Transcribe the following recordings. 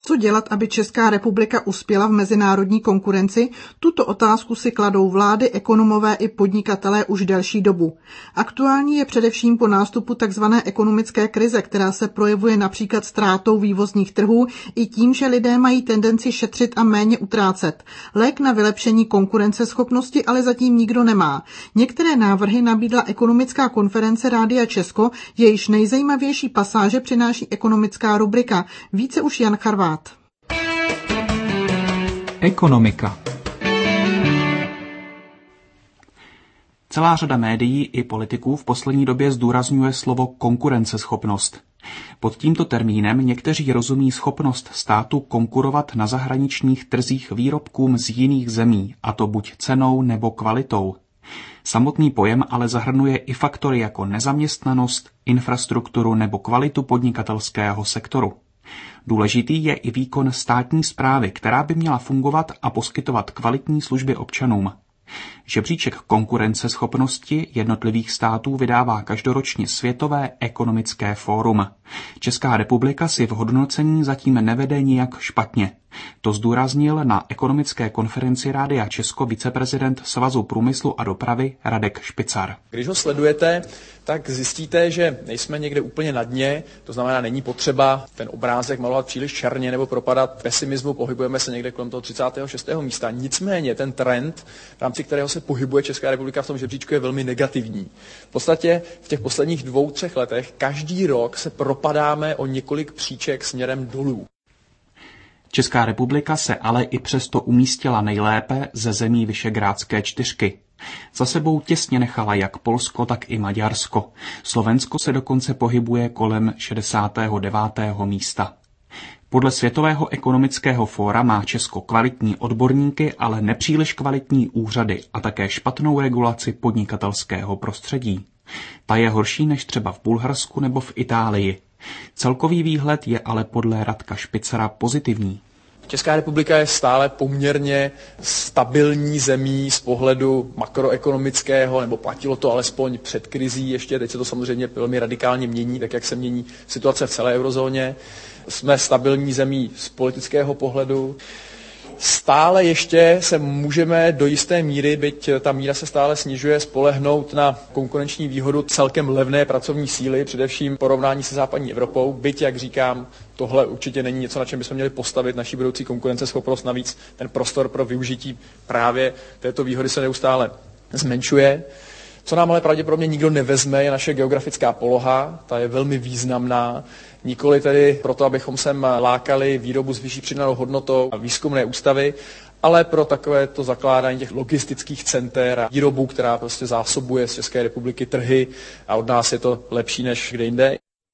Co dělat, aby Česká republika uspěla v mezinárodní konkurenci? Tuto otázku si kladou vlády, ekonomové i podnikatelé už delší dobu. Aktuální je především po nástupu tzv. Ekonomické krize, která se projevuje například ztrátou vývozních trhů i tím, že lidé mají tendenci šetřit a méně utrácet. Lék na vylepšení konkurenceschopnosti ale zatím nikdo nemá. Některé návrhy nabídla ekonomická konference Rádia Česko, jejíž nejzajímavější pasáže přináší ekonomická rubrika. Více už Jan Charvát. Ekonomika. Celá řada médií i politiků v poslední době zdůrazňuje slovo konkurenceschopnost. Pod tímto termínem někteří rozumí schopnost státu konkurovat na zahraničních trzích výrobkům z jiných zemí, a to buď cenou nebo kvalitou. Samotný pojem ale zahrnuje i faktory jako nezaměstnanost, infrastrukturu nebo kvalitu podnikatelského sektoru. Důležitý je i výkon státní správy, která by měla fungovat a poskytovat kvalitní služby občanům. Žebříček konkurenceschopnosti jednotlivých států vydává každoročně Světové ekonomické fórum. Česká republika si v hodnocení zatím nevede nijak špatně. To zdůraznil na ekonomické konferenci Rádia Česko viceprezident Svazu průmyslu a dopravy Radek Špicar. Když ho sledujete, tak zjistíte, že nejsme někde úplně na dně, to znamená, není potřeba ten obrázek malovat příliš černě nebo propadat pesimismu, pohybujeme se někde kolem toho 36. místa. Nicméně ten trend, v rámci kterého se pohybuje Česká republika v tom žebříčku, je velmi negativní. V podstatě v těch posledních 2-3 letech každý rok se propadáme o několik příček směrem dolů. Česká republika se ale i přesto umístila nejlépe ze zemí Visegrádské čtyřky. Za sebou těsně nechala jak Polsko, tak i Maďarsko. Slovensko se dokonce pohybuje kolem 69. místa. Podle Světového ekonomického fóra má Česko kvalitní odborníky, ale nepříliš kvalitní úřady a také špatnou regulaci podnikatelského prostředí. Ta je horší než třeba v Bulharsku nebo v Itálii. Celkový výhled je ale podle Radka Špicara pozitivní. Česká republika je stále poměrně stabilní zemí z pohledu makroekonomického, nebo platilo to alespoň před krizí ještě, teď se to samozřejmě velmi radikálně mění, tak jak se mění situace v celé eurozóně. Jsme stabilní zemí z politického pohledu. Stále ještě se můžeme do jisté míry, byť ta míra se stále snižuje, spolehnout na konkurenční výhodu celkem levné pracovní síly, především porovnání se západní Evropou, byť, jak říkám, tohle určitě není něco, na čem bychom měli postavit naši budoucí konkurenceschopnost, navíc ten prostor pro využití právě této výhody se neustále zmenšuje. Co nám ale pravděpodobně nikdo nevezme, je naše geografická poloha, ta je velmi významná, nikoli tedy proto, abychom sem lákali výrobu s vyšší přidanou hodnotou a výzkumné ústavy, ale pro takové to zakládání těch logistických center a výrobu, která prostě zásobuje z České republiky trhy a od nás je to lepší než kde jinde.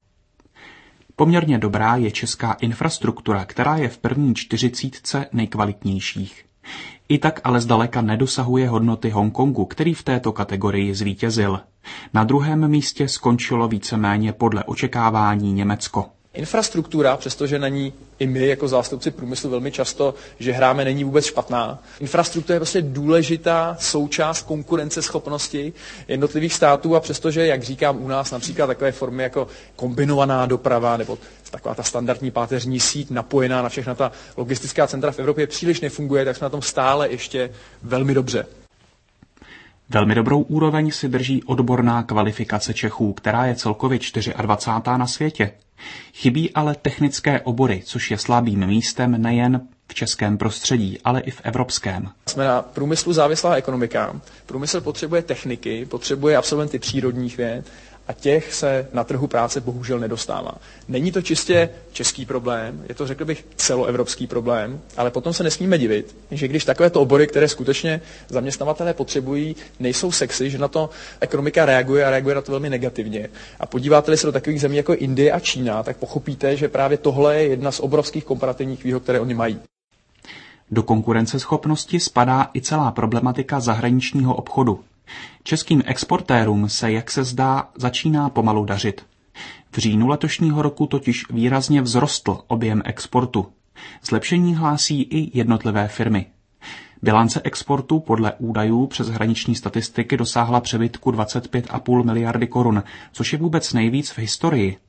Poměrně dobrá je česká infrastruktura, která je v první 40 nejkvalitnějších. I tak ale zdaleka nedosahuje hodnoty Hongkongu, který v této kategorii zvítězil. Na druhém místě skončilo víceméně podle očekávání Německo. Infrastruktura, přestože na ní i my jako zástupci průmyslu velmi často, že hráme, není vůbec špatná. Infrastruktura je prostě důležitá součást konkurenceschopnosti jednotlivých států a přestože, jak říkám, u nás například takové formy jako kombinovaná doprava nebo taková ta standardní páteřní síť napojená na všechna ta logistická centra v Evropě příliš nefunguje, tak jsme na tom stále ještě velmi dobře. Velmi dobrou úroveň si drží odborná kvalifikace Čechů, která je celkově 24. na světě. Chybí ale technické obory, což je slabým místem nejen v českém prostředí, ale i v evropském. Jsme na průmyslu závislá ekonomika. Průmysl potřebuje techniky, potřebuje absolventy přírodních věd a těch se na trhu práce bohužel nedostává. Není to čistě český problém, je to, řekl bych, celoevropský problém, ale potom se nesmíme divit, že když takovéto obory, které skutečně zaměstnavatelé potřebují, nejsou sexy, že na to ekonomika reaguje a reaguje na to velmi negativně. A podíváte-li se do takových zemí jako Indie a Čína, tak pochopíte, že právě tohle je jedna z obrovských komparativních výhod, které oni mají. Do konkurenceschopnosti spadá i celá problematika zahraničního obchodu. Českým exportérům se, jak se zdá, začíná pomalu dařit. V říjnu letošního roku totiž výrazně vzrostl objem exportu. Zlepšení hlásí i jednotlivé firmy. Bilance exportu podle údajů přeshraniční statistiky dosáhla přebytku 25,5 miliardy korun, což je vůbec nejvíc v historii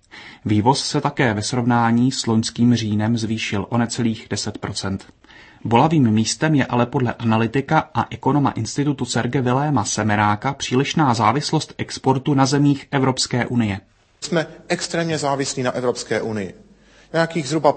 Vývoz se také ve srovnání s loňským říjnem zvýšil o necelých 10%. Bolavým místem je ale podle analytika a ekonoma institutu Serge Viléma Semeráka přílišná závislost exportu na zemích Evropské unie. Jsme extrémně závislí na Evropské unii. Nějakých zhruba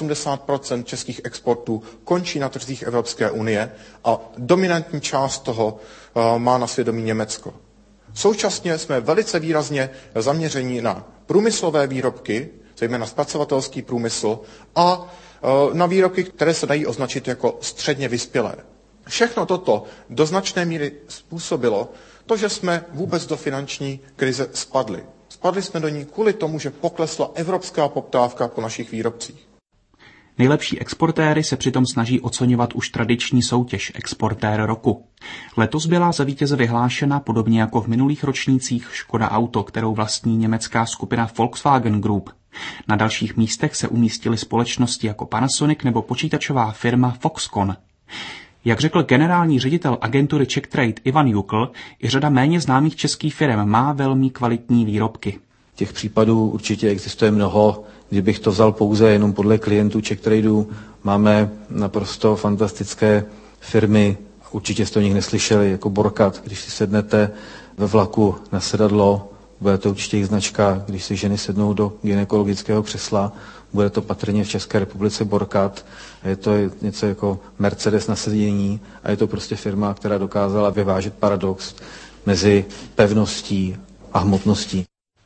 85% českých exportů končí na trzích Evropské unie a dominantní část toho má na svědomí Německo. Současně jsme velice výrazně zaměření na průmyslové výrobky, zejména zpracovatelský průmysl, a na výrobky, které se dají označit jako středně vyspělé. Všechno toto do značné míry způsobilo to, že jsme vůbec do finanční krize spadli. Spadli jsme do ní kvůli tomu, že poklesla evropská poptávka po našich výrobcích. Nejlepší exportéry se přitom snaží oceňovat už tradiční soutěž Exportér roku. Letos byla za vítěze vyhlášena, podobně jako v minulých ročnících, Škoda Auto, kterou vlastní německá skupina Volkswagen Group. Na dalších místech se umístily společnosti jako Panasonic nebo počítačová firma Foxconn. Jak řekl generální ředitel agentury CzechTrade Ivan Jukl, i řada méně známých českých firm má velmi kvalitní výrobky. Těch případů určitě existuje mnoho. Kdybych to vzal pouze jenom podle klientů CzechTradeu, máme naprosto fantastické firmy, určitě jste o nich neslyšeli, jako Borkat. Když si sednete ve vlaku na sedadlo, bude to určitě jejich značka. Když si ženy sednou do gynekologického křesla, bude to patrně v České republice Borkat. Je to něco jako Mercedes na sedění a je to prostě firma, která dokázala vyvážet paradox mezi pevností a hmotností.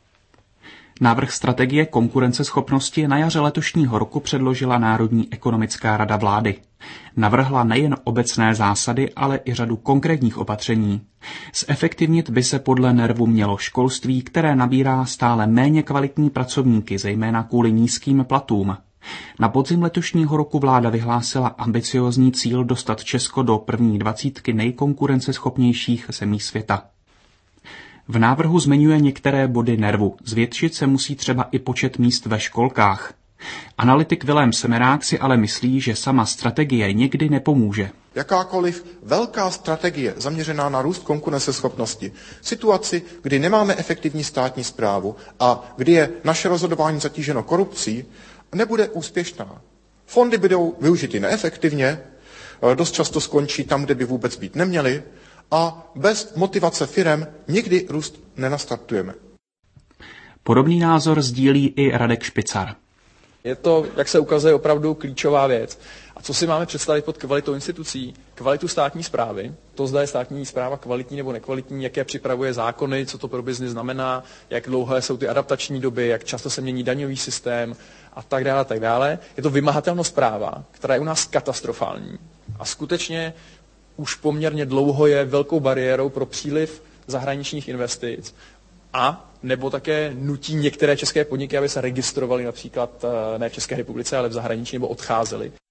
Návrh strategie konkurenceschopnosti na jaře letošního roku předložila Národní ekonomická rada vlády. Navrhla nejen obecné zásady, ale i řadu konkrétních opatření. Zefektivnit by se podle NERVu mělo školství, které nabírá stále méně kvalitní pracovníky, zejména kvůli nízkým platům. Na podzim letošního roku vláda vyhlásila ambiciózní cíl dostat Česko do první 20 nejkonkurenceschopnějších zemí světa. V návrhu zmiňuje některé body NERVu. Zvětšit se musí třeba i počet míst ve školkách. Analytik Vilém Semerák si ale myslí, že sama strategie nikdy nepomůže. Jakákoliv velká strategie zaměřená na růst konkurenceschopnosti, situaci, kdy nemáme efektivní státní správu a kdy je naše rozhodování zatíženo korupcí, nebude úspěšná. Fondy budou využity neefektivně, dost často skončí tam, kde by vůbec být neměly, a bez motivace firem nikdy růst nenastartujeme. Podobný názor sdílí i Radek Špicar. Je to, jak se ukazuje, opravdu klíčová věc. A co si máme představit pod kvalitou institucí? Kvalitu státní správy, to zda je státní správa kvalitní nebo nekvalitní, jaké připravuje zákony, co to pro biznis znamená, jak dlouhé jsou ty adaptační doby, jak často se mění daňový systém a tak dále, tak dále. Je to vymahatelnost práva, která je u nás katastrofální. A skutečně už poměrně dlouho je velkou bariérou pro příliv zahraničních investic a nebo také nutí některé české podniky, aby se registrovaly například ne v České republice, ale v zahraničí nebo odcházely.